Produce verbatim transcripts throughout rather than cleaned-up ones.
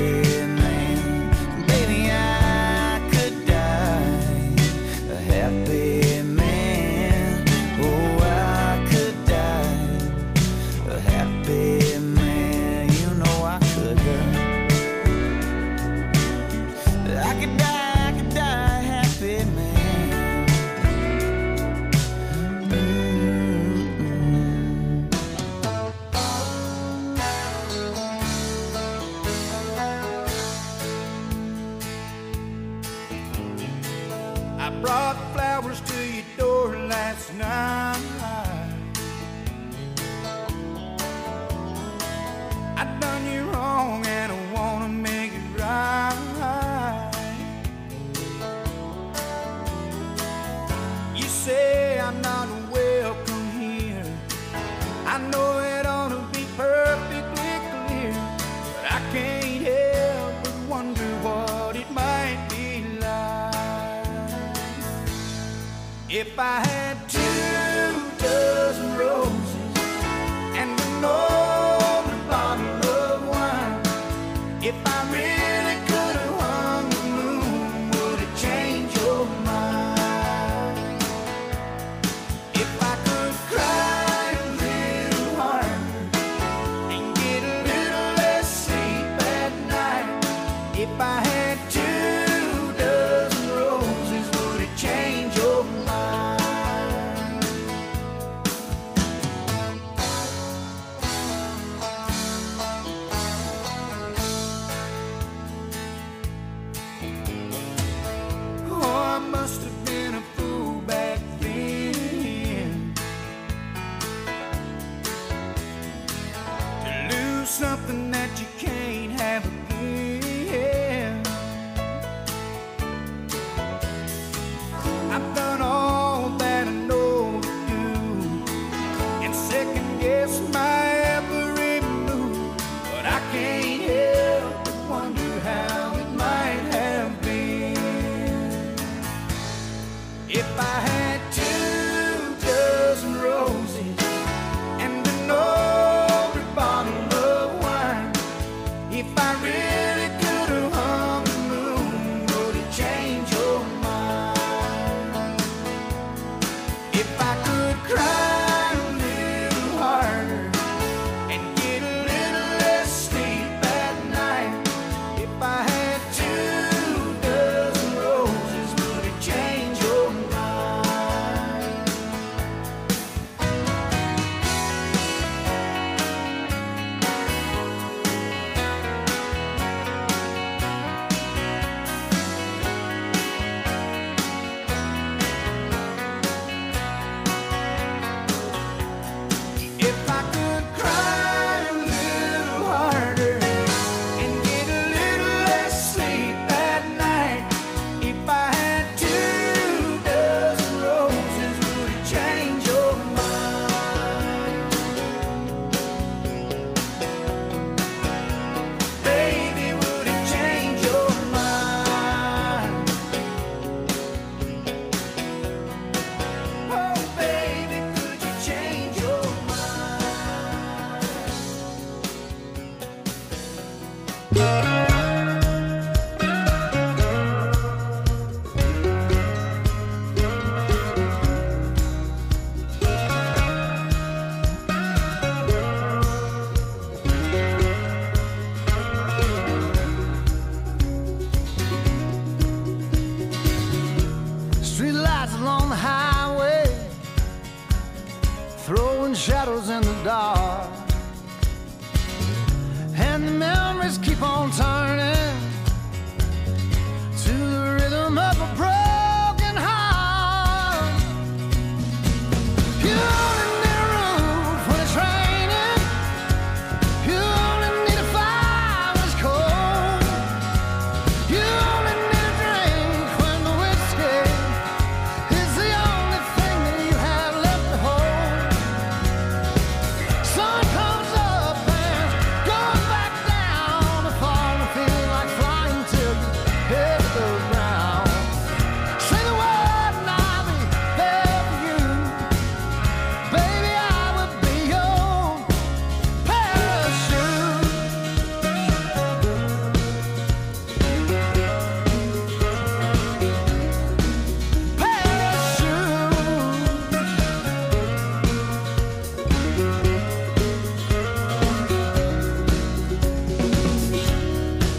man. Baby, I could die a happy man. Oh, I could die a happy man. You know I could. I could die, I could die a happy man. Mm-hmm. I brought flowers to your door last night. I done you wrong and I wanna make it right. You say I'm not welcome here. I know it ought to be perfectly clear, but I can't help but wonder what it might be like if I had two dozen roses and an older bottle of wine. If I really could have hung the moon, would it change your mind? If I could cry a little harder and get a little less sleep at night. If I had two dozen roses, would it change your mind?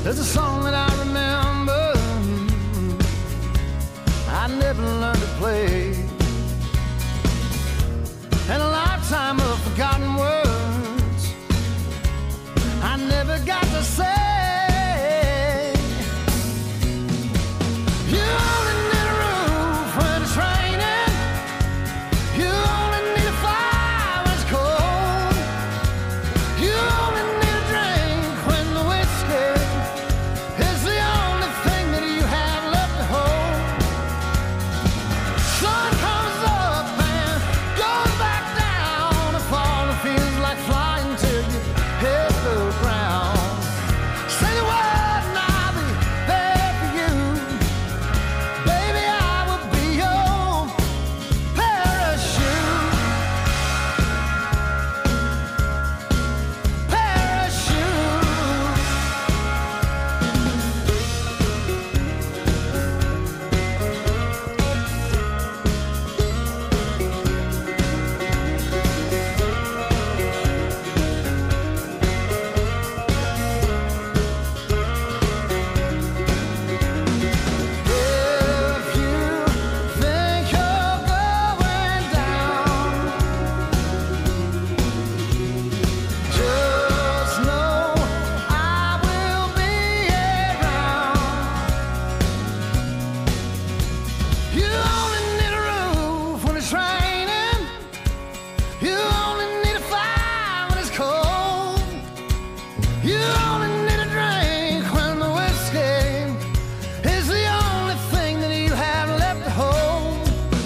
There's a song that I remember I never learned to play, and a lifetime of forgotten words I never got to say. You only need a roof when it's raining. You only need a fire when it's cold. You only need a drink when the whiskey is the only thing that you have left to hold. Sun comes up and goes back down. The fall feels like flying till you hit the ground. Say the word and I'll be there for you. Baby, I will be your parachute. Parachute. If you think you're going down, just know I will be around. You only need a roof when it's raining. You only need a fire when it's cold. You only need a drink when the whiskey is the only thing that you have left to hold.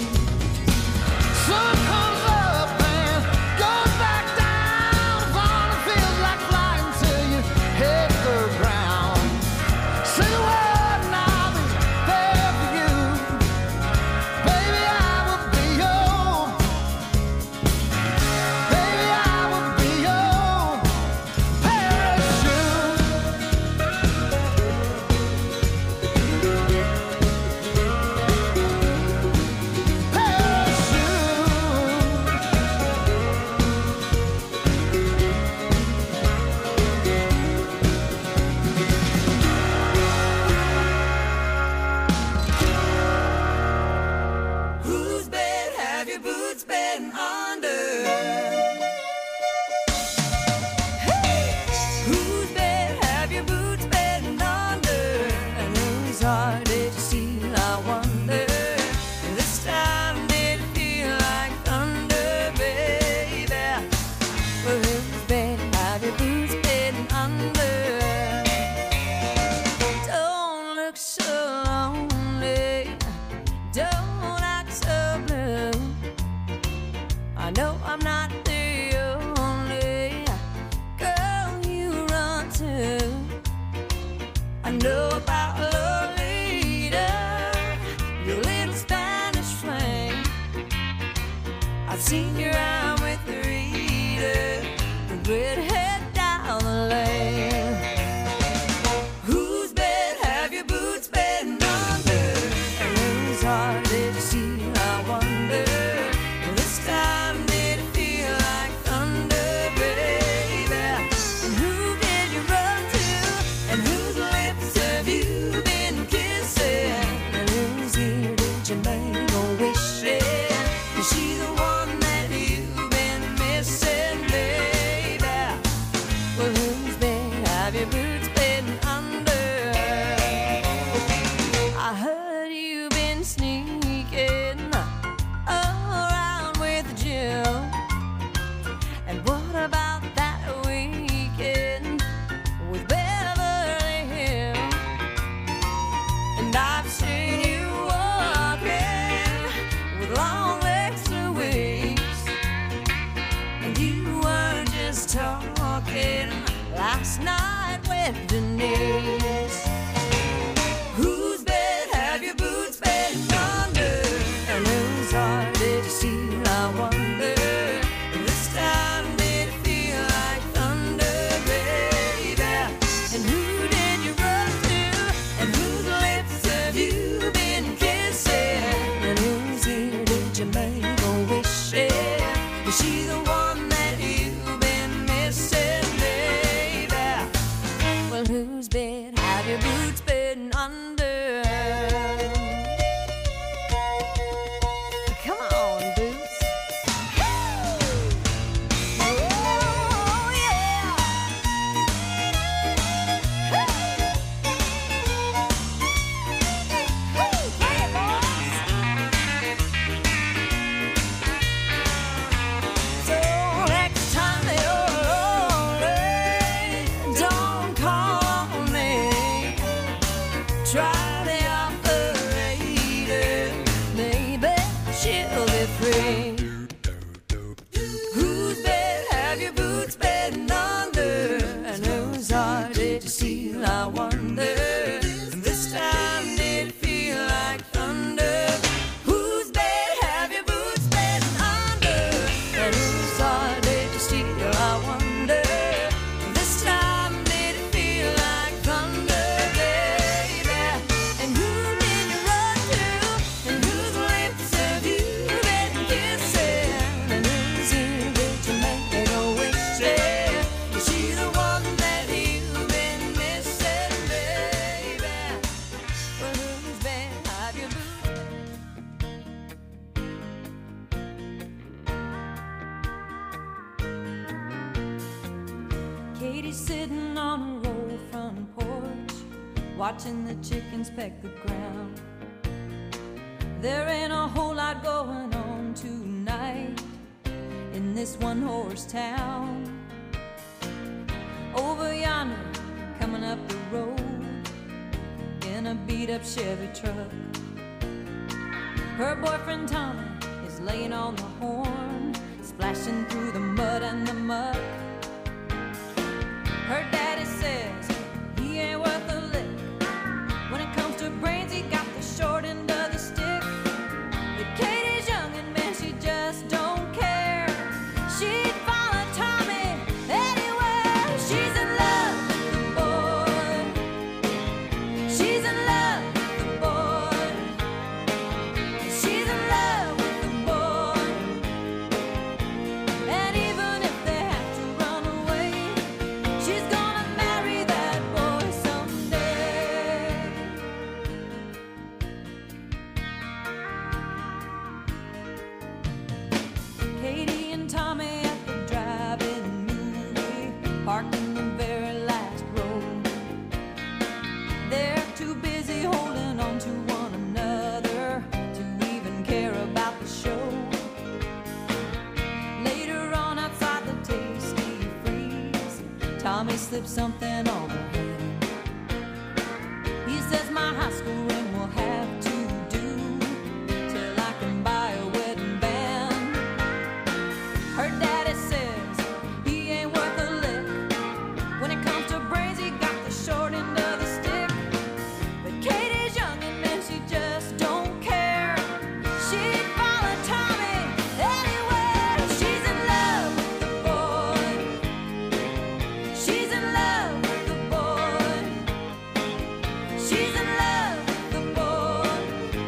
Sun comes up and goes back down. The fall feels like flying till you hit the ground. Say the word and I'll be there for you. Baby, I will be your. Baby, I will be your parachute. Whose bed have your boots been under? Whose bed have your boots been under? And whose heart did you steal, I wonder? This time did it feel like thunder, baby? Well, whose bed have your boots been under? Don't look so lonely. Don't act so blue. I know I'm not the only girl you run to. I know about Lolita, your little Spanish flame. I've seen you out with Rita, the redhead down the lane. Whose bed have your boots been under? And whose heart did you steal, I wonder? This time did it feel like thunder, baby? And who did you run to? And whose lips have you been kissing? And whose ear did you make a wish in? Is she the one that you've been missing, baby? Well, whose bed have your boots been under? I heard you've been sneaking around with Jill. And what about that weekend with Beverly Hills? And I've seen you walking with long legs Louise. And you were just talking last night with Denise. Whose bed have your boots been under? And whose heart did you steal, I wonder? This time did it feel like thunder, baby? And who did you run to? And whose lips have you been kissing? And whose ear did you make a wish in? Is she the one that you've been missing, baby? Well, who have your boots been under? Come on, boots. Oh, yeah. Hey, boys. So next time you're lonely, don't call me. Try the operator, maybe she'll be free. Whose bed have your boots been under? And whose heart did you steal, I wonder? And this time did it feel like thunder? Whose bed have your boots been under? And whose heart did you steal, I wonder? This time did it feel like thunder, baby? And who did you run to? And whose lips have you been kissing? And whose ear did you make a wish in? Is she the one that you've been missing, baby? Well, whose bed have your boots? Katie's sitting on her old front porch, watching the chickens peck the ground. There ain't a whole lot going on tonight in this one-horse town. Over yonder, coming up the road in a beat-up Chevy truck, her boyfriend Tommy is laying on the horn, splashing through the mud and the muck. Her daddy says he ain't worth a lick. When it comes to brains, he got the short end of the stick. But Katie's young and man, she just don't care. She'd follow Tommy anywhere. She's in love with the boy. She's in love with the boy. She's in love with the boy. And even if they have to run away, she's gonna marry that boy someday. Katie and Tommy at the drive-in movie, parked in the very last row. They're too busy holding on to one another to even care about the show. Later on outside the Tasty Freeze, Tommy slipped something on her hand. He says my high school ring will have to do till I can buy a wedding band. Her daddy says he ain't worth a lick. When it comes to brains, he got the short end of the stick. But Katie's young and man, she just don't care. She'd follow Tommy anywhere. She's in love with the boy. She's in love with the boy. She's in love with the boy.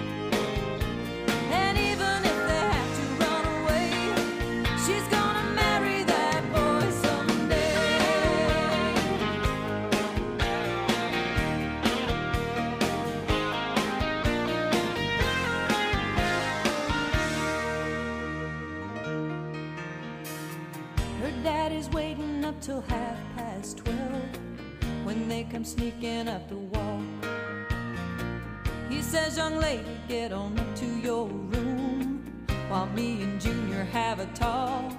And even if they have to run away, she's gonna marry that boy someday. Her daddy's waiting up till half past twelve when they come sneaking up the wall. He says, young lady, get on up to your room while me and Junior have a talk.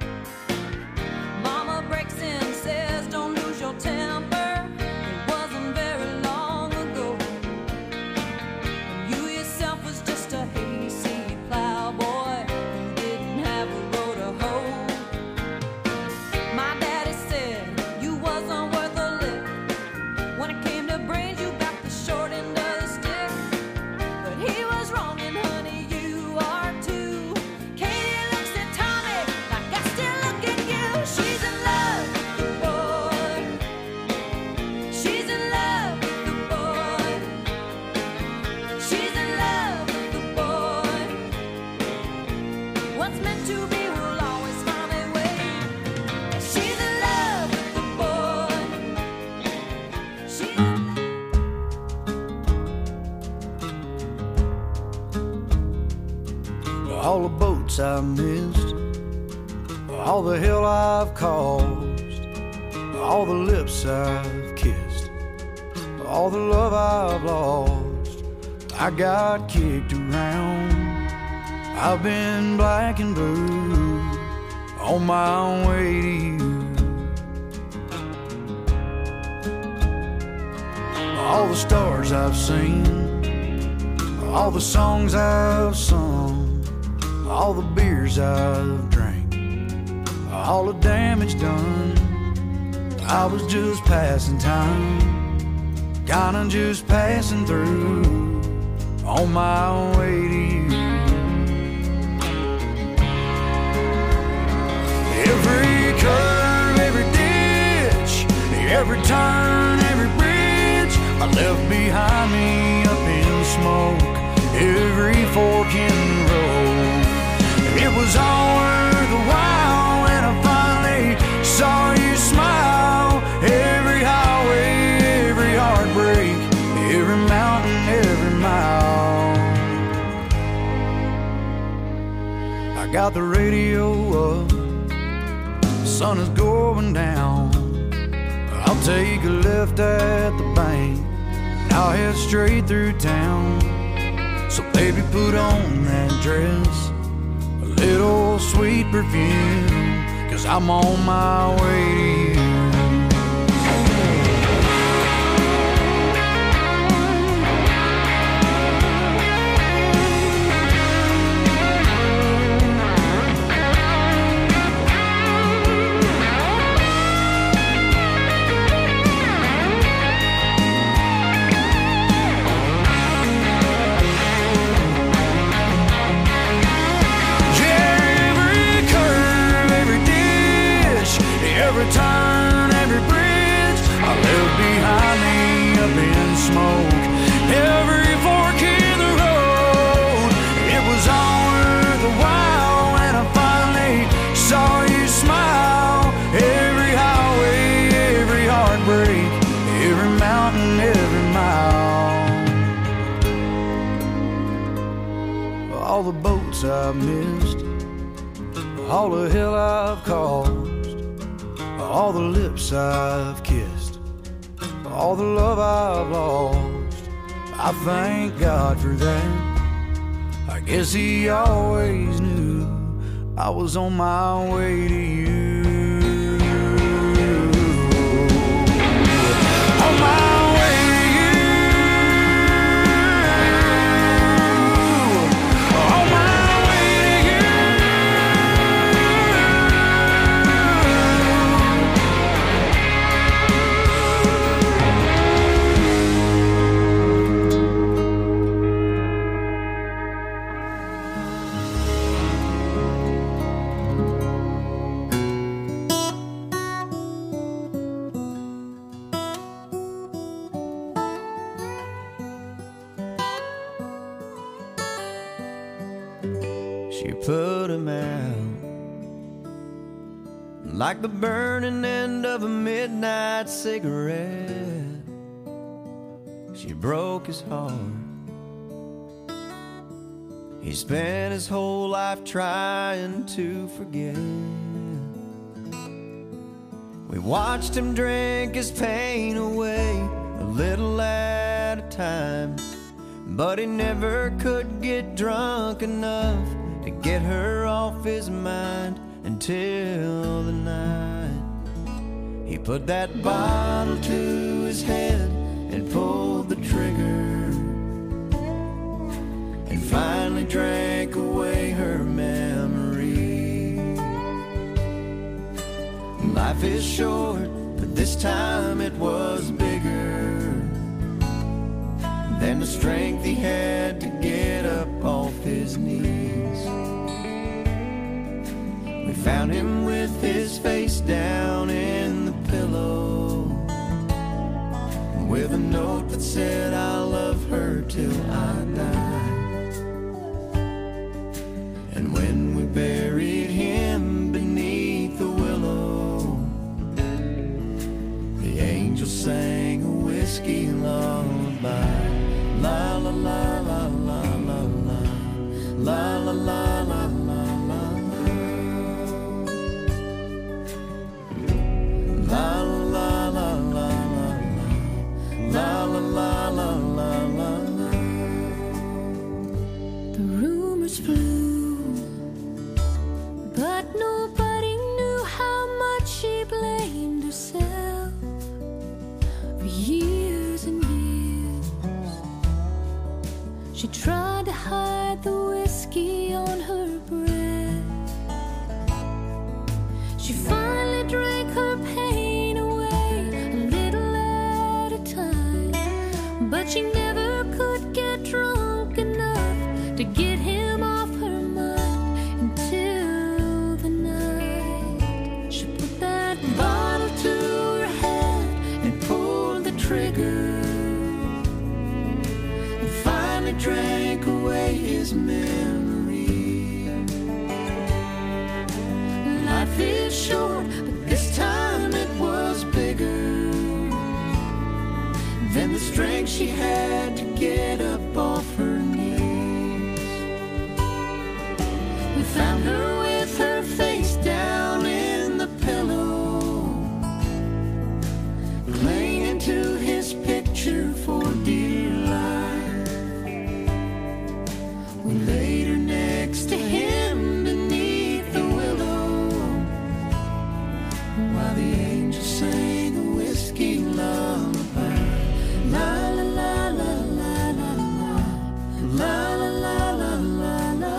Mama breaks in and says, don't lose your temper. It wasn't very long ago when you yourself was just a hayseed plowboy who didn't have a row to hoe. My daddy said you wasn't worth a lick. When it came to brains, you got the short end of the stick. But he was wrong, and honey, you are too. Katie looks at Tommy like I still look at you. She's in love with the boy. all the boats I've missed, all the hell I've caused, all the lips I've kissed, all the love I've lost. I got kicked around, I've been black and blue, on my way to you. All the stars I've seen, all the songs I've sung, all the beers I've drank, all the damage done. I was just passing time, kinda just passing through, on my way to you. Every curve, every ditch, every turn, every bridge I left behind me up in smoke, every fork in the road. It was all worth a while when I finally saw you smile. Every highway, every heartbreak, every mountain, every mile. I got the radio up, the sun is going down. I'll take a left at the bank, and I'll head straight through town. So baby, put on that dress, a little sweet perfume, 'cause I'm on my way to you. Every turn, every bridge I left behind me up in smoke, every fork in the road. It was all worth a while when I finally saw you smile. Every highway, every heartbreak, every mountain, every mile. All the boats I've missed, all the hell I've caused, all the lips I've kissed, all the love I've lost. I thank God for that. I guess He always knew I was on my way to you. On my way to you. On my way to you. She put him out like the burning end of a midnight cigarette. She broke his heart. He spent his whole life trying to forget. We watched him drink his pain away, a little at a time, but he never could get drunk enough to get her off his mind until the night he put that bottle to his head and pulled the trigger, and finally drank away her memory. Life is short, but this time it was bigger than the strength he had to get up off his knees. We found him with his face down in the pillow, with a note that said, "I'll love her till I die." And when we buried him beneath the willow, the angel sang a whiskey lullaby. La la la la la la la la la la la. She tried to hide the whiskey on her breath. She finally drank her pain away a little at a time, but she never could get drunk enough to get him off her mind until the night she put that bottle to her head and pulled the trigger. Drank away his memory. Life is short, but this time it was bigger than the strength she had to get up off her knees. We found her with her face down in the pillow, clinging to his picture for dear life. We laid her next to him beneath the willow, while the angels sang a whiskey lullaby. La la la la la la la, la la la la la la.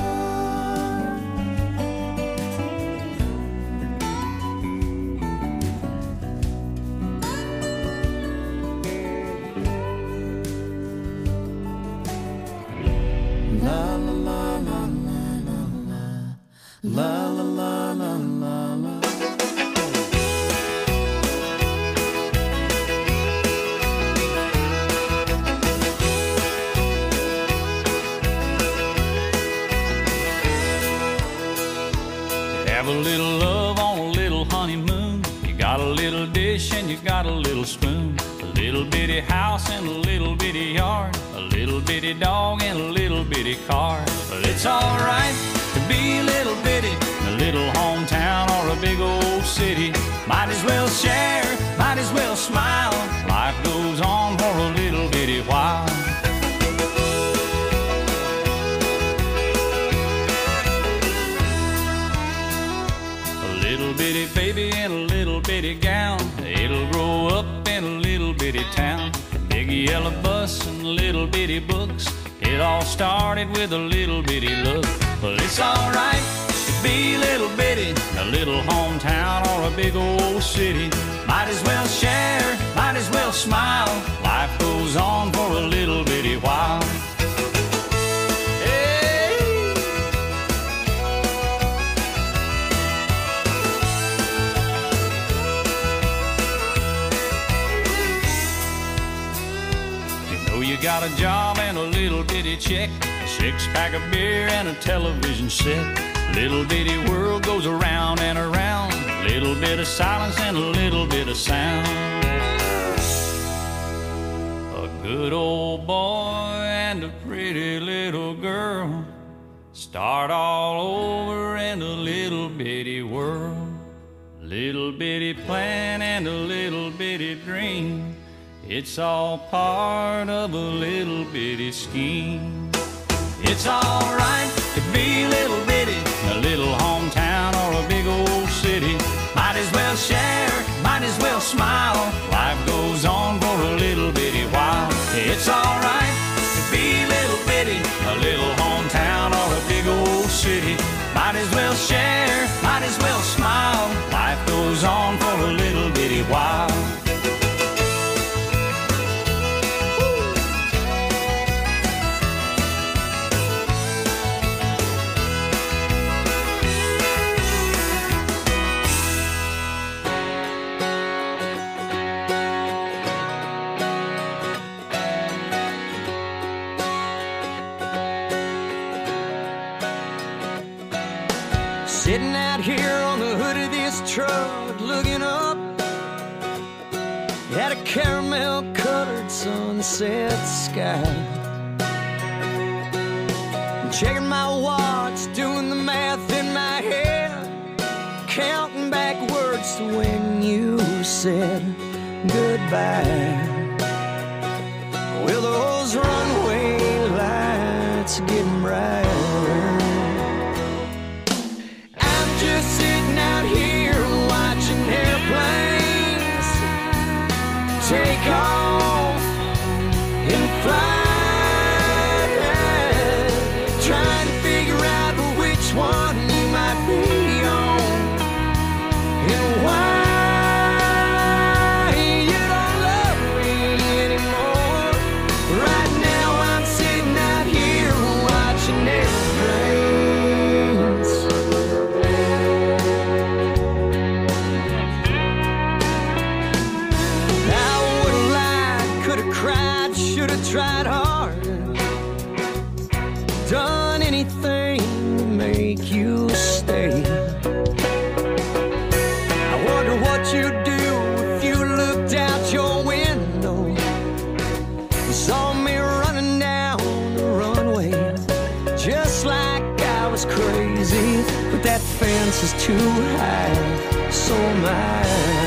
La la la la la la la la la la la la. Have a little love on a little honeymoon. You got a little dish and you got a little spoon, a little bitty house and a little bitty yard, a little bitty dog and a little bitty car. But it's alright to be a little bitty in a little hometown or a big old city. Might as well share, might as well smile. Life goes on for a little bitty while. A little bitty baby in a little bitty gown, it'll grow up in a little bitty town. Big yellow bus and little bitty books, it all started with a little bitty look. Well, it's alright to be a little bitty in a little hometown or a big old city. Might as well share, might as well smile. Life goes on for a little bitty while. You got a job and a little bitty check, a six-pack of beer and a television set. Little bitty world goes around and around, little bit of silence and a little bit of sound. A good old boy and a pretty little girl start all over in a little bitty world. Little bitty plan and a little bitty dream, it's all part of a little bitty scheme. It's alright to be a little bitty in a little hometown or a big old city. Might as well share, might as well smile. Life goes on for a little bitty while. It's alright to be a little bitty in a little hometown or a big old city. Might as well share, might as well smile. Life goes on for a little bitty while. Sitting out here on the hood of this truck, looking up at a caramel-colored sunset sky. Checking my watch, doing the math in my head, counting backwards to when you said goodbye. Well, those runway lights are getting brighter. Just sitting out here watching airplanes take off and fly should have tried harder, done anything to make you stay. I wonder what you'd do if you looked out your window and saw me running down the runway, just like I was crazy. But that fence is too high, so am I.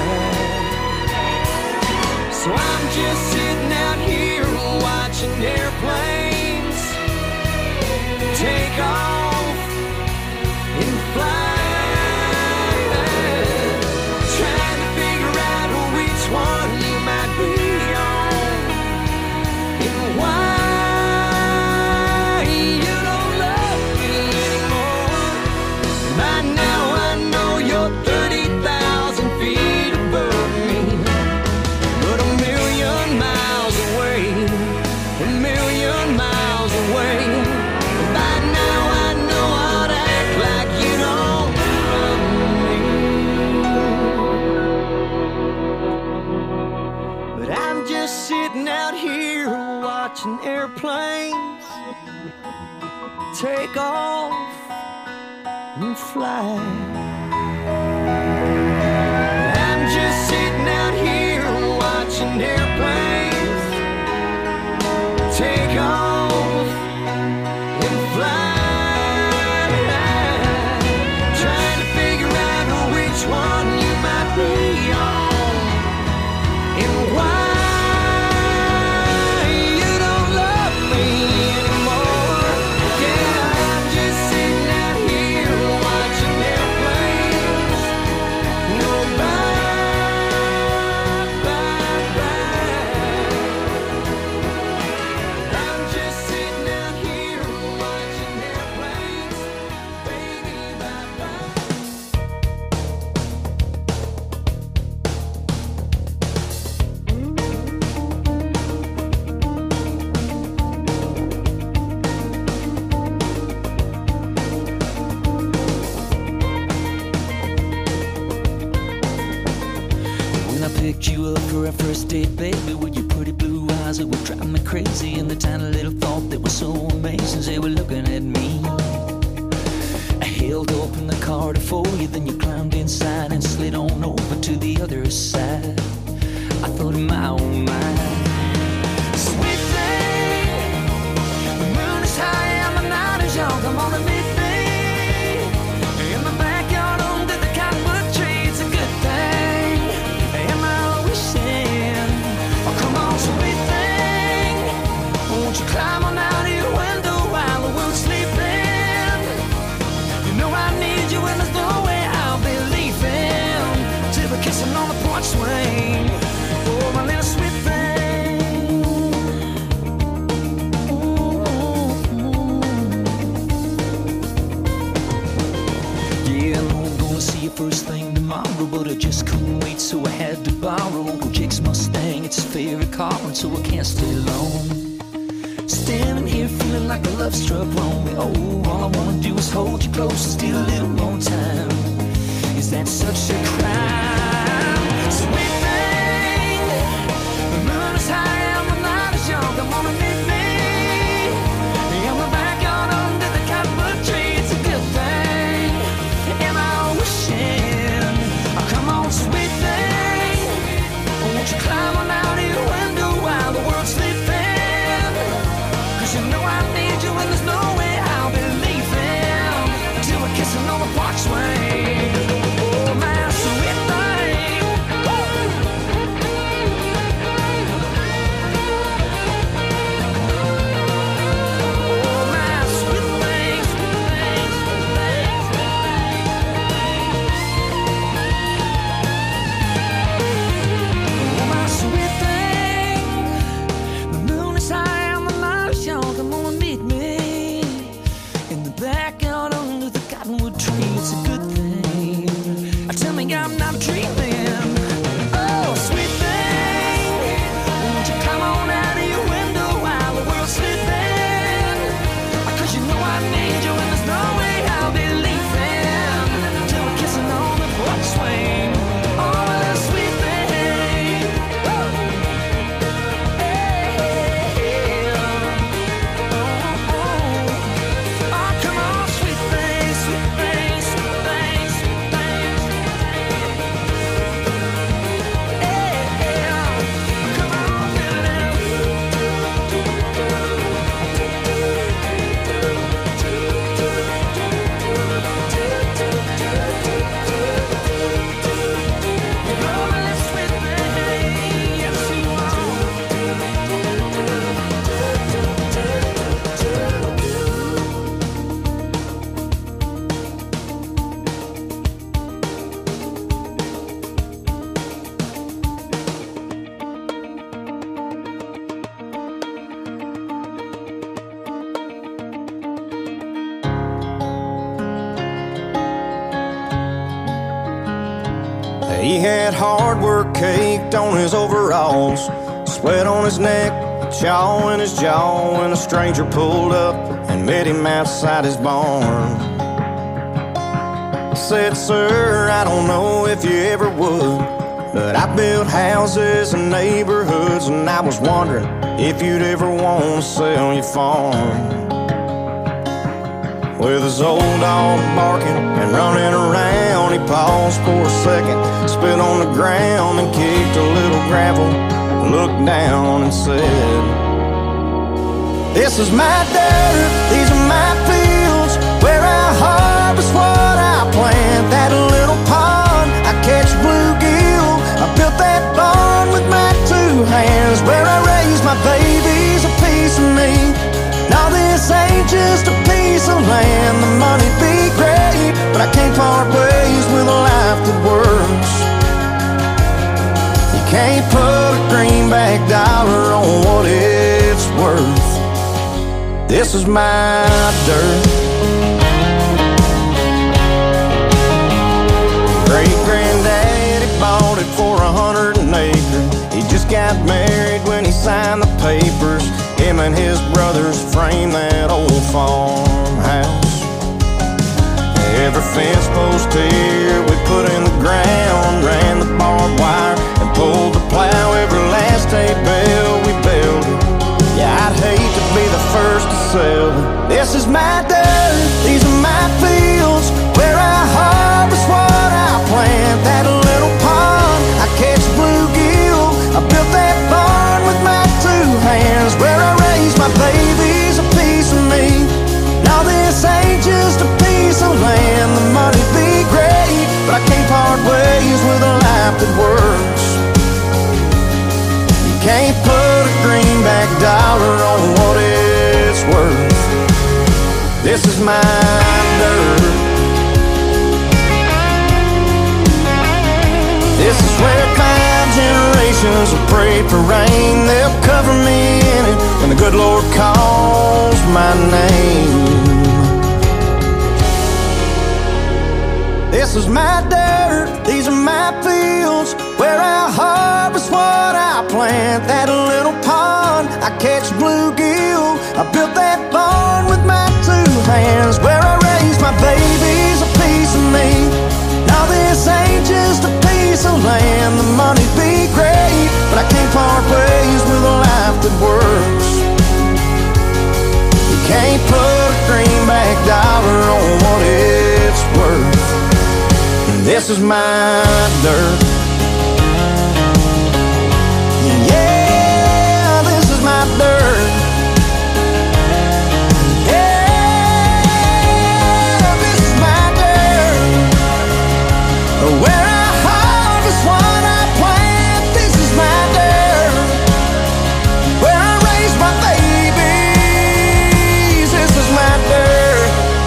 So I'm just sitting out here watching airplanes take off and fly, trying to figure out which one you might be on and why you don't love me anymore. By now I know you're thirty thousand feet above me, but a million miles away, a million miles away. By now I know how to act like you don't love me. But I'm just sitting out here watching airplanes take off and fly. I'm just sitting out here watching airplanes take off and fly, trying to figure out which one you might be on and why you don't love me anymore. Yeah, I'm just sitting out here watching airplanes go by, by, by. I'm just sitting out here watching airplanes, baby, bye bye. When I picked you up for our first date, baby, with your pretty blue eyes that would drive me crazy, and the tiny little thought that was so amazing, they were looking at me. I held open the car to for you, then you climbed inside and slid on over to the other side. I thought in my own mind, sweet thing, the moon is high and the night is young. Come on and meet me in the backyard under the cottonwood tree. It's a good thing. Am I wishing? Oh, come on, sweet thing, won't you climb on out of your window while the world's sleeping? You know I need you and there's no way I'll be leaving till we're kissing on the porch swing. Oh, my little sweet thing. Yeah, I know I'm gonna see you first thing tomorrow, but I just couldn't wait, so I had to borrow Uncle Jake's Mustang. It's his favorite car, and so I can't stay long. Standing here feeling like a love struck wrong. Oh, all I wanna do is hold you close and steal a little more time. Is that such a crime? Sweet thing, the moon is high and the night is young. Come on and meet me in the backyard under the cottonwood tree. It's a good thing. Am I wishing? Oh, come on, sweet thing, won't you climb on out of your window while the world's sleeping? 'Cause you know I need you and there's no way I'll be leaving till we're kissing on the porch swing. Oh, my sweet thing. Woo! He had hard work caked on his overalls, sweat on his neck, chaw in his jaw, when a stranger pulled up and met him outside his barn. Said, "Sir, I don't know if you ever would, but I built houses and neighborhoods, and I was wondering if you'd ever want to sell your farm." With his old dog barking and running around, he paused for a second, spit on the ground and kicked a little gravel, looked down and said, "This is my dirt, these are my fields, where I harvest what I plant. That little pond, I catch bluegill, I built that barn with my two hands, where I raise my babies, a piece of me. Now this ain't just a piece of land, the money'd be great, but I can't part ways with a life that works. You can't put a greenback dollar on what it's worth. This is my dirt." Great-granddaddy bought it for a hundred an acre. He just got married when he signed the papers. Him and his brothers framed that old farmhouse. Every fence post here we put in the ground, ran the barbed wire and pulled the plow. Every last hay bale we built it. Yeah, I'd hate to be the first to sell it. This is my dirt, these are my fields, where I harvest what I plant. That little pond, I catch bluegill, I built that barn with my two hands, where I raise my babies, a piece of me. Now this ain't just a piece of land, the money'd be great, but I can't part ways with a life that works. You can't put a greenback dollar on what it's worth. This is my dirt. This is where five generations have prayed for rain. They'll cover me in it when the good Lord calls my name. This is my dirt, these are my fields, where I harvest what I plant. That little pond, I catch bluegill, I built that barn with my two hands, where I raise my babies, a piece of me. Now this ain't just a piece of land, the money'd be great, but I can't part ways with a life that works. You can't put a greenback dollar on what it's worth. This is my dirt. Yeah, this is my dirt. Yeah, this is my dirt. Where I harvest what I plant. This is my dirt. Where I raise my babies. This is my dirt.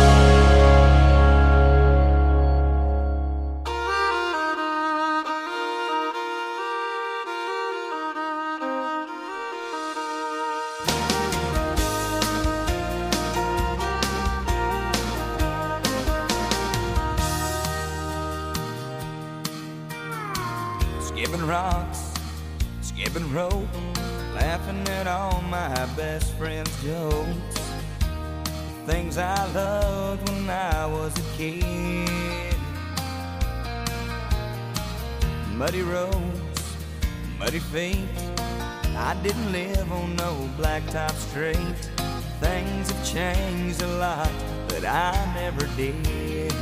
Skipping rocks, skipping rope, laughing at all my best friends' jokes. Things I loved when I was a kid. Muddy roads, muddy feet. I didn't live on no blacktop street. Things have changed a lot, but I never did.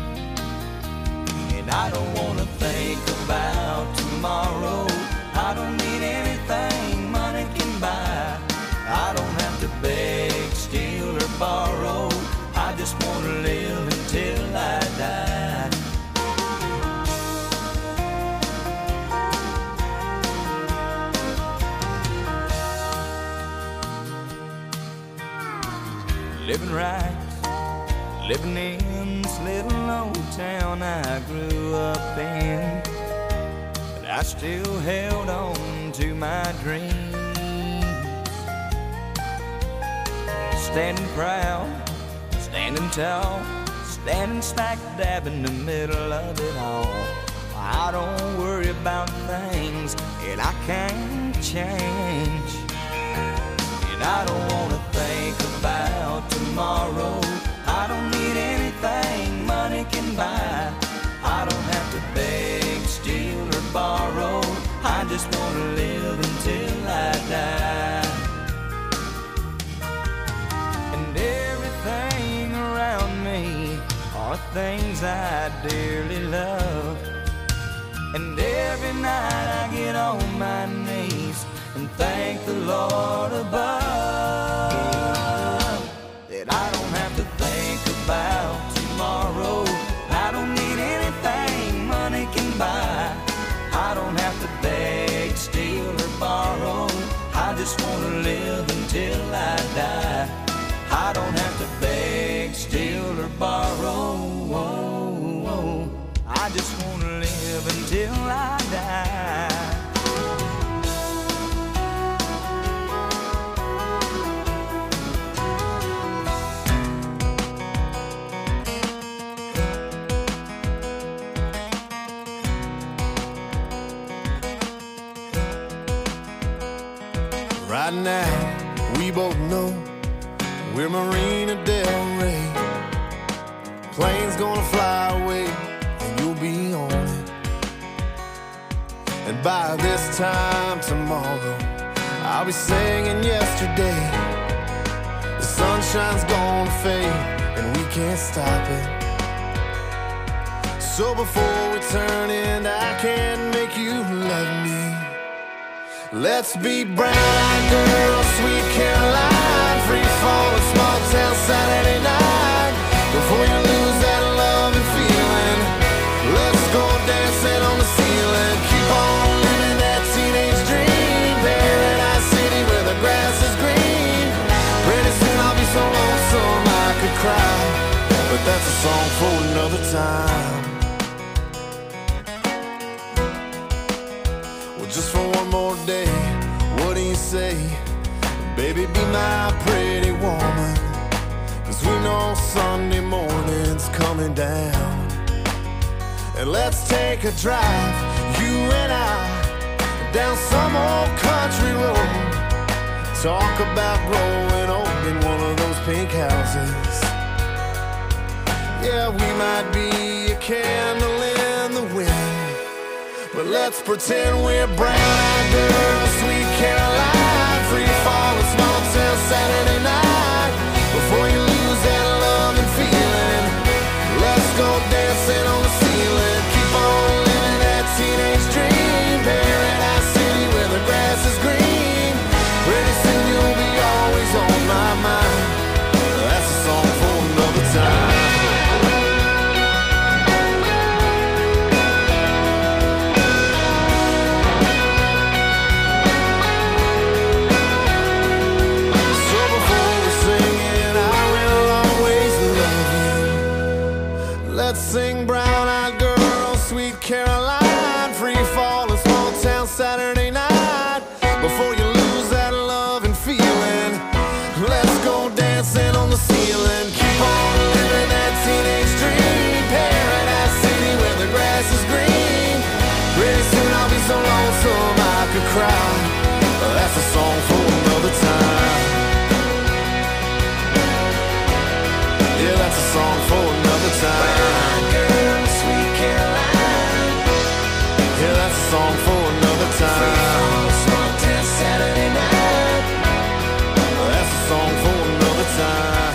And I don't wanna think about tomorrow. I don't need anything money can buy. I don't have to beg, steal, or borrow. I just wanna live until I die. Living right, living in this little old town I grew up in, but I still held on to my dreams. Standing proud, standing tall, standing smack dab in the middle of it all. I don't worry about things that I can't change. And I don't wanna think about tomorrow. I don't need anything money can buy. I don't have to beg, steal, or borrow. I just wanna live until I die. And everything around me are things I dearly love. And every night I get on my knees and thank the Lord above that I don't have to think about tomorrow. I don't need anything money can buy. I don't have to beg, steal, or borrow. I just want to live until I die. I don't have to beg, steal, or borrow. I just want to live until I die. Right now, we both know we're Marina Del Rey. Plane's gonna fly away, and you'll be on it. And by this time tomorrow, I'll be singing yesterday. The sunshine's gonna fade, and we can't stop it. So before we turn in, I can't make you love me. Let's be brown-eyed girls, sweet Caroline, free fall, a small town Saturday night. Before you lose that love and feeling, let's go dancing on the ceiling. Keep on living that teenage dream, Paradise City where the grass is green. Pretty soon I'll be so lonesome I could cry, but that's a song for another time. Just for one more day, what do you say? Baby, be my pretty woman, 'cause we know Sunday morning's coming down. And let's take a drive, you and I, down some old country road. Talk about growing old in one of those pink houses. Yeah, we might be a candle in the wind, but let's pretend we're brown-eyed girls, sweet Caroline, free fall, a small town Saturday night. Before you lose that love and feeling, let's go dancing on the ceiling. Keep on living that teenage dream, Paradise City where the grass is green. Pretty soon you'll be always on my mind. That's a song for another time. Let's sing brown-eyed girl, sweet Caroline, free fall, a small town Saturday night. Before you lose that love and feeling, let's go dancing on the ceiling. Keep on living that teenage dream, Paradise City where the grass is green. Pretty soon I'll be so lonesome I could cry. That's a song for another time. Yeah, that's a song for another time. Girl, sweet Caroline. Yeah, that's a song for another time. Small town Saturday night. That's a song for another time.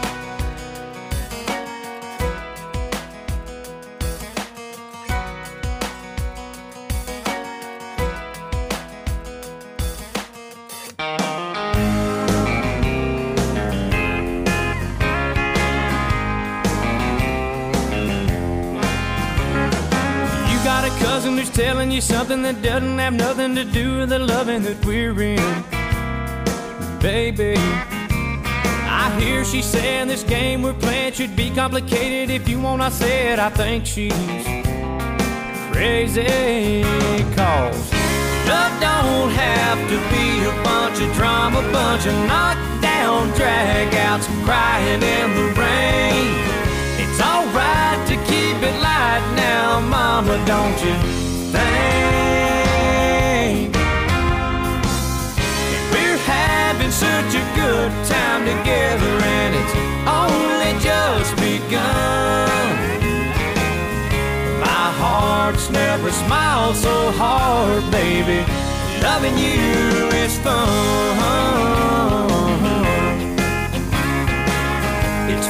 Who's telling you something that doesn't have nothing to do with the loving that we're in. Baby, I hear she saying this game we're playing should be complicated. If you want, I said I think she's crazy. Cause love don't have to be a bunch of drama, bunch of knockdown dragouts crying in the rain. It's alright to keep it light now, mama don't you think we're having such a good time together, and it's only just begun. My heart's never smiled so hard, baby. Loving you is fun. It's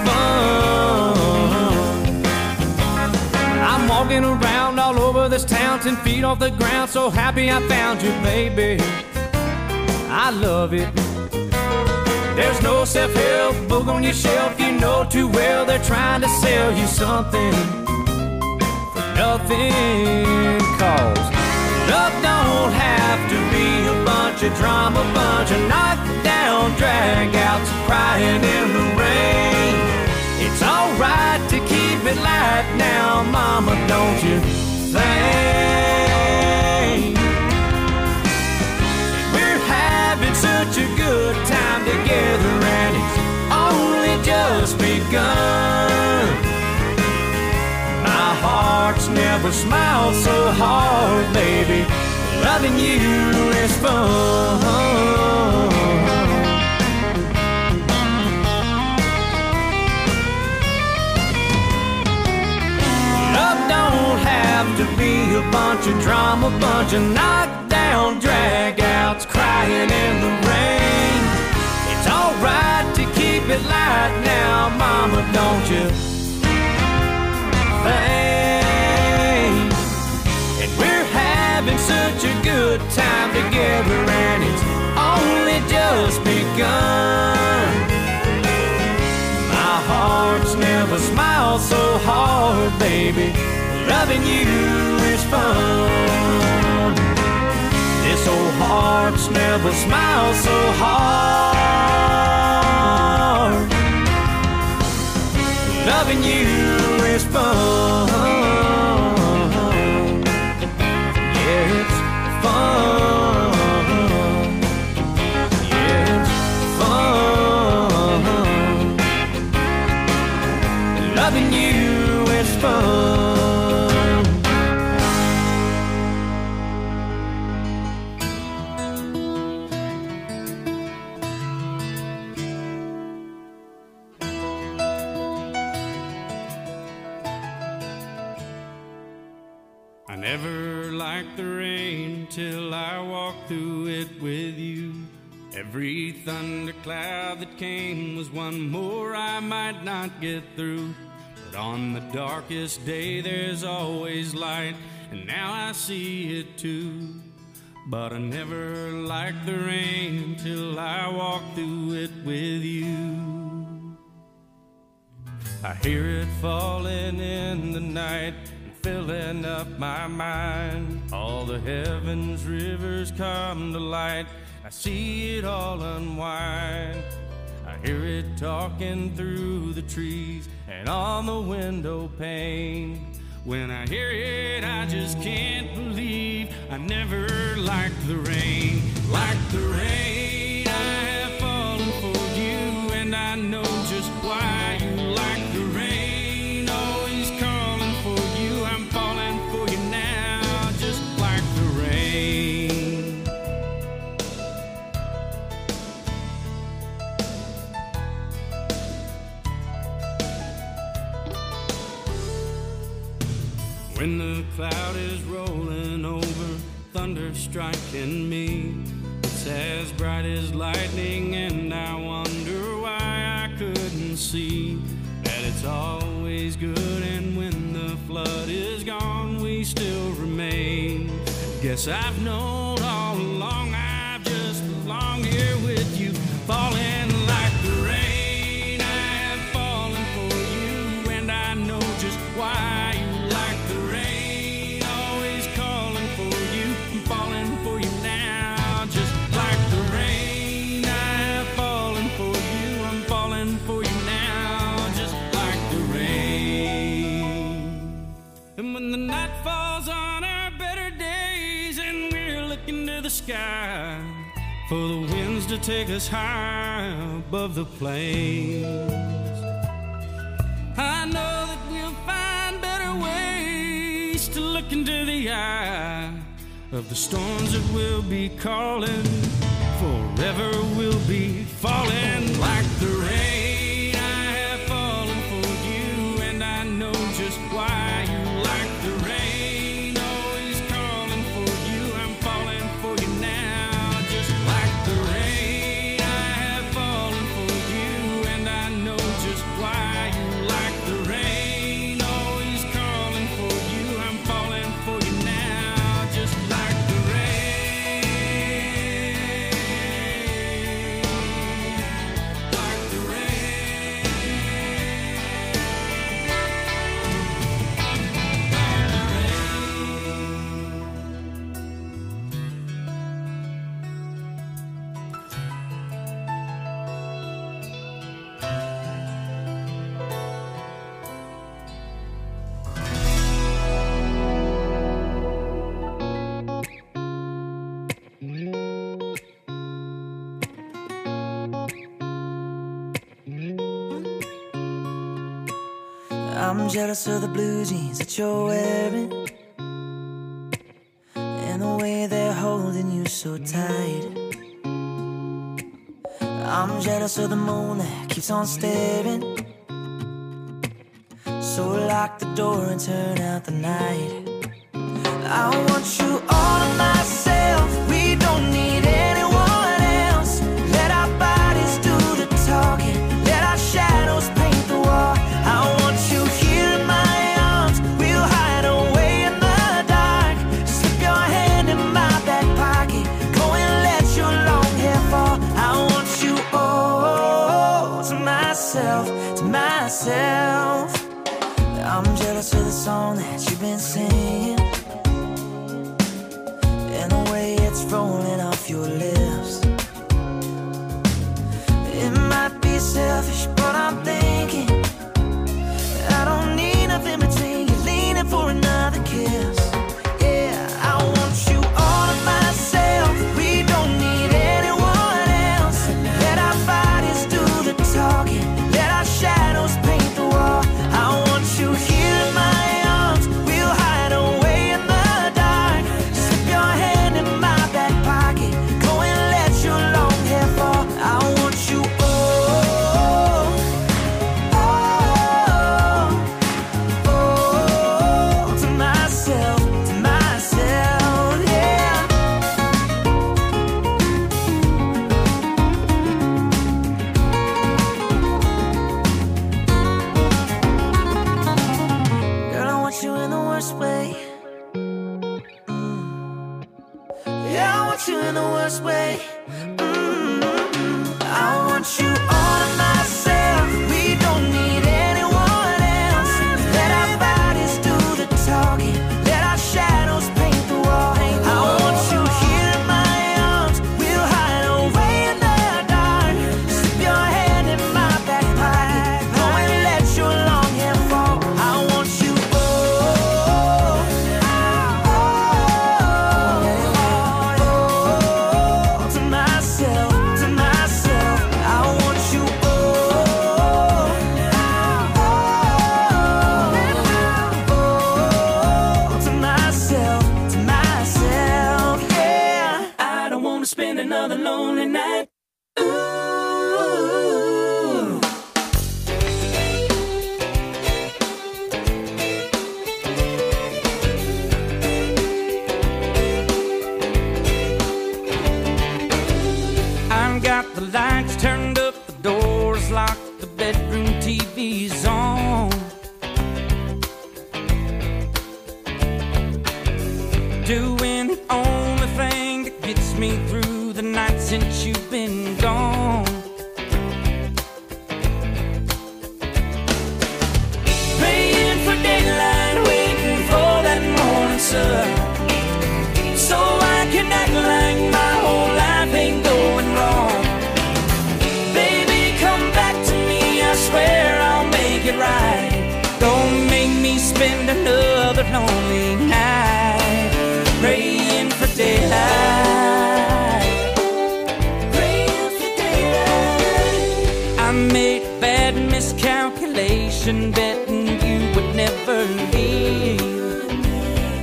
fun. I'm walking around all over this town, ten feet off the ground, so happy I found you, baby. I love it. There's no self-help book on your shelf. You know too well they're trying to sell you something for nothing. Cause love don't have to be a bunch of drama, bunch of knockdown drag-outs, crying in the rain. It's alright to keep it light now, mama, don't you think? We're having such a good time together, and it's only just begun. My heart's never smiled so hard, baby. Loving you is fun. Love don't have to be a bunch of drama, bunch of knockdown drag-outs, crying in the rain. It's alright to keep it light now, mama, don't you think? And we're having such a good time together, and it's only just begun. My heart's never smiled so hard, baby. Loving you is fun. This old heart's never smiled so hard. Loving you is fun. Yeah, it's fun. Yeah, it's fun. Loving you is fun. I never liked the rain till I walked through it with you. Every thundercloud that came was one more I might not get through. But on the darkest day there's always light, and now I see it too. But I never liked the rain till I walked through it with you. I hear it falling in the night, filling up my mind. All the heavens rivers come to light. I see it all unwind. I hear it talking through the trees and on the window pane. When I hear it, I just can't believe I never liked the rain. Like the rain, I have fallen for you, and I know just why you like the rain. Always calling for you, I'm falling for you now, just like the rain. When the cloud is rolling over, thunder striking me, it's as bright as lightning, and I wonder why I couldn't see that it's always good, and when the flood is gone, we still remain. Guess I've known all along I've just belonged here with you, falling like the rain. I have fallen for you, and I know just why you like the rain. Always calling for you, I'm falling for you now, just like the rain. I have fallen for you, I'm falling for you now, just like the rain. And when the night falls on our better days, and we're looking to the sky for the winds to take us high above the plains, I know that we'll find better ways to look into the eye of the storms that will be calling. Forever will be falling like the rain. I have fallen for you, and I know just why you like the rain. Always calling for you, I'm falling for you now. Just like the rain, I have fallen for you, and I know just why you like the rain. Always calling for you, I'm falling for you now. Just like the rain. Like the rain. I'm jealous of the blue jeans that you're wearing, and the way they're holding you so tight. I'm jealous of the moon that keeps on staring, so lock the door and turn out the night. I want you all to myself, we don't need anyone else. Let our bodies do the talking, let our shadows paint the wall. I want you here in my arms, we'll hide away in the dark. Slip your hand in my back pocket, go and let your long hair fall. I want you all to myself, to myself. I'm jealous of the song that you've been singing, and the way it's rolling off your lips. It might be selfish, but I'm thinking I don't need nothing between you, leaning for another kiss. Yeah, I want you all to myself, we don't need anyone else. Let our bodies do the talking, let our shadows paint the wall. I want you here in my arms, we'll hide away in the dark. Slip your hand in my back pocket, go and let your long hair fall. I want you all, all, all to myself, to myself, yeah. Girl, I want you in the worst way. Mm. Yeah, I want you in the worst way. Mm. I want you all to myself, we don't need anyone else. Let our bodies do the talking, let our shadows paint the wall. I want you here in my arms, we'll hide away in the dark. Slip your hand in my back pocket, go and let your long hair fall. I want you all, all to myself, to myself. I want you all, all to myself, to myself, yeah. I don't wanna spend another lonely night. Ooh. I've got the lights turned up, the doors locked, the bedroom T V's on. Doing the only thing that gets me through the night since you've been gone. Praying for daylight, waiting for that morning sun, so I can act like my whole life ain't going wrong. Baby, come back to me, I swear I'll make it right. Don't make me spend another lonely night praying for daylight, praying for daylight. I made a bad miscalculation, betting you would never leave.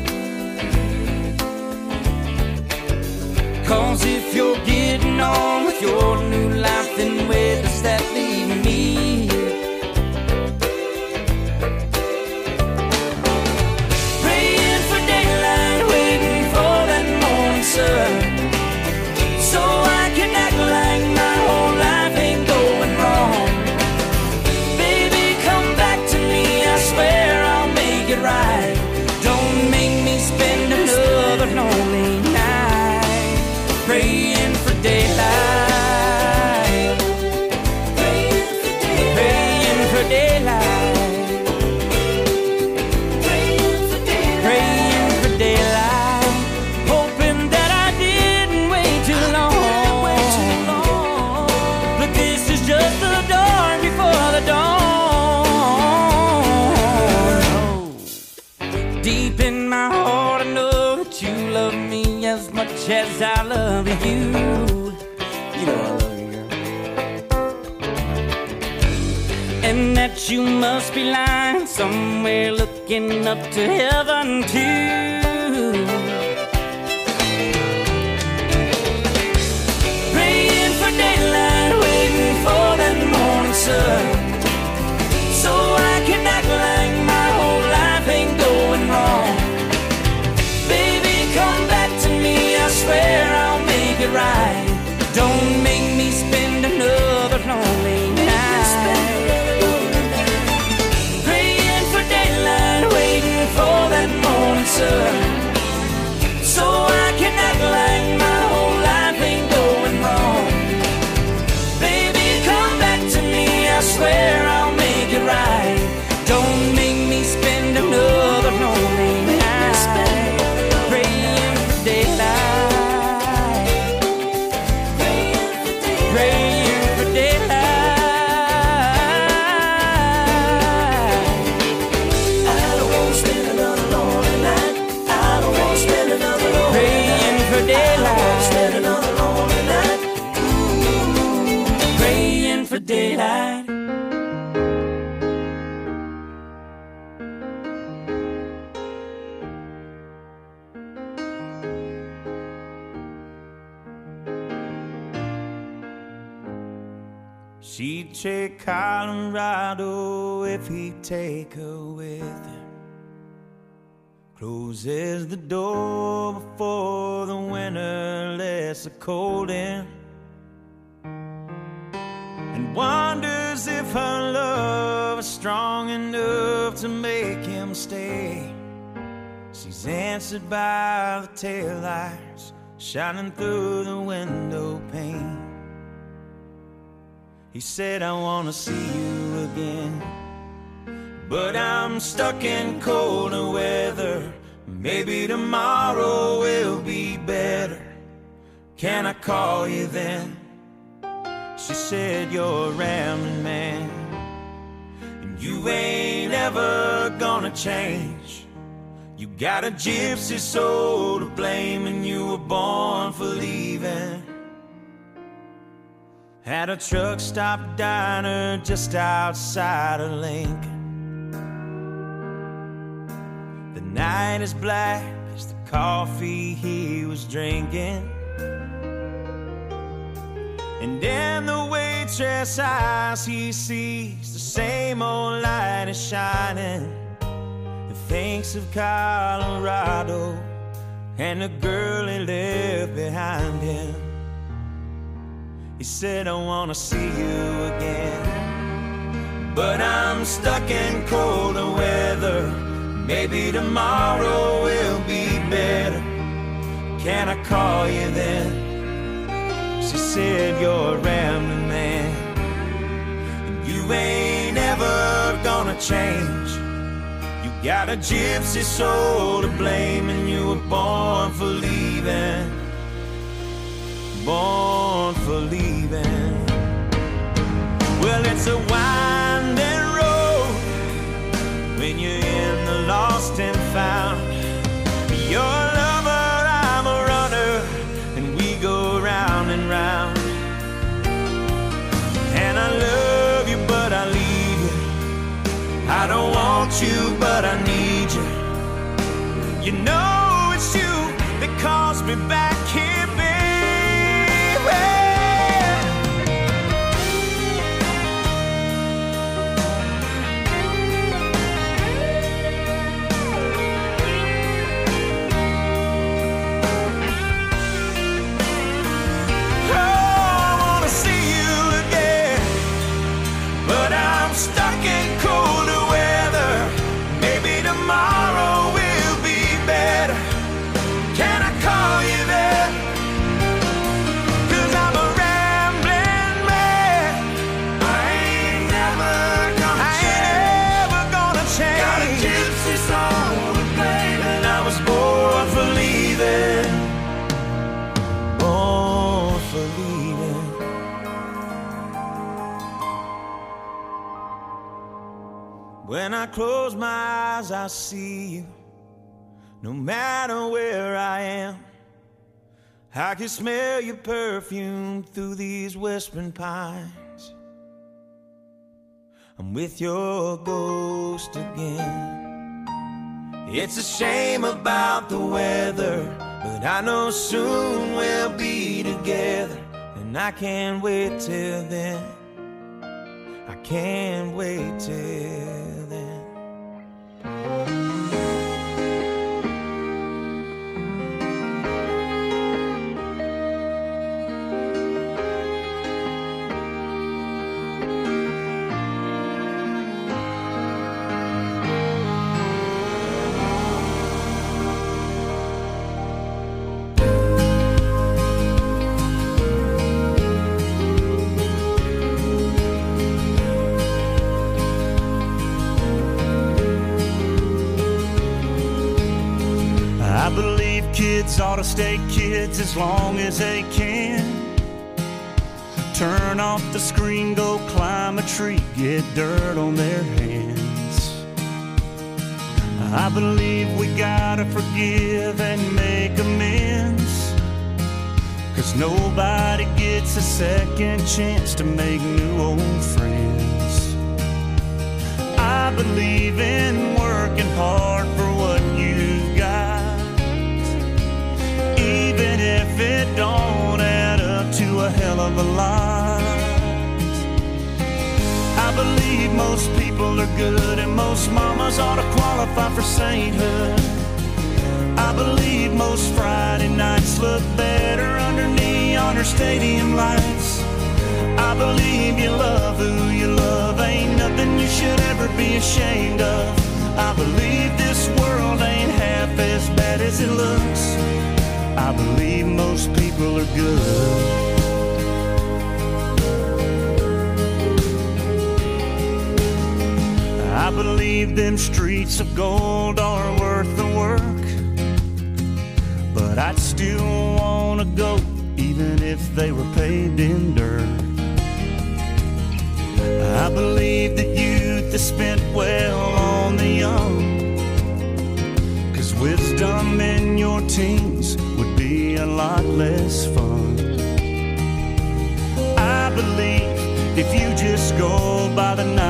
much as I love you. You know I love you, girl. And that you must be lying somewhere looking up to heaven too. Praying for daylight, waiting for that morning sun, so I can act like my whole life ain't going wrong. Baby, come back to me, I swear I'll make it right. Don't make me spend another lonely night. Praying for daylight, waiting for that morning sun, so I can act like my whole life ain't going wrong. Baby, come back to me, I swear I'll make it right. Don't make me spend another lonely night. Praying for daylight, praying for daylight. I don't wanna spend another lonely night. I don't wanna spend another lonely night. Praying for daylight, Spend another lonely night. praying for daylight. She'd take Colorado if he'd take her with him. Closes the door before the winter lets the cold in, and wonders if her love is strong enough to make him stay. She's answered by the taillights shining through the window pane. He said, I wanna see you again, but I'm stuck in colder weather. Maybe tomorrow will be better. Can I call you then? She said, you're a rambling man, and you ain't ever gonna change. You got a gypsy soul to blame, and you were born for leaving. At a truck stop diner just outside of Lincoln. The night is black as the coffee he was drinking, and in the waitress' eyes he sees the same old light is shining, and thinks of Colorado and the girl he left behind him. He said, I wanna see you again, but I'm stuck in colder weather. Maybe tomorrow will be better. Can I call you then? She said, you're a rambling man, and you ain't ever gonna change. You got a gypsy soul to blame, and you were born for leaving. Born for leaving. Well, it's a winding road when you're in the lost and found. You're a lover, I'm a runner, and we go round and round. And I love you, but I leave you. I don't want you, but I need you. You know it's you that calls me back here, baby. Stuck in colder weather. Maybe tomorrow will be better. Can I call you there? Cause I'm a rambling man. I ain't never gonna I change. Ain't never gonna change. Got a gypsy soul to blame, and I was born for leaving. Born for leaving. When I close my eyes, I see you. No matter where I am, I can smell your perfume through these whispering pines. I'm with your ghost again. It's a shame about the weather, but I know soon we'll be together. And I can't wait till then. I can't wait till then. Kids ought to stay kids as long as they can. Turn off the screen, go climb a tree, get dirt on their hands. I believe we gotta forgive and make amends, 'cause nobody gets a second chance to make new old friends. I believe in working hard for what you got, even if it don't add up to a hell of a lot. I believe most people are good and most mamas ought to qualify for sainthood. I believe most Friday nights look better under neon or stadium lights. I believe you love who you love, ain't nothing you should ever be ashamed of. I believe this world ain't half as bad as it looks. I believe most people are good. I believe them streets of gold are worth the work, but I'd still wanna go even if they were paved in dirt. I believe that youth is spent well on the young, 'cause wisdom in your teens would be a lot less fun. I believe if you just go by the night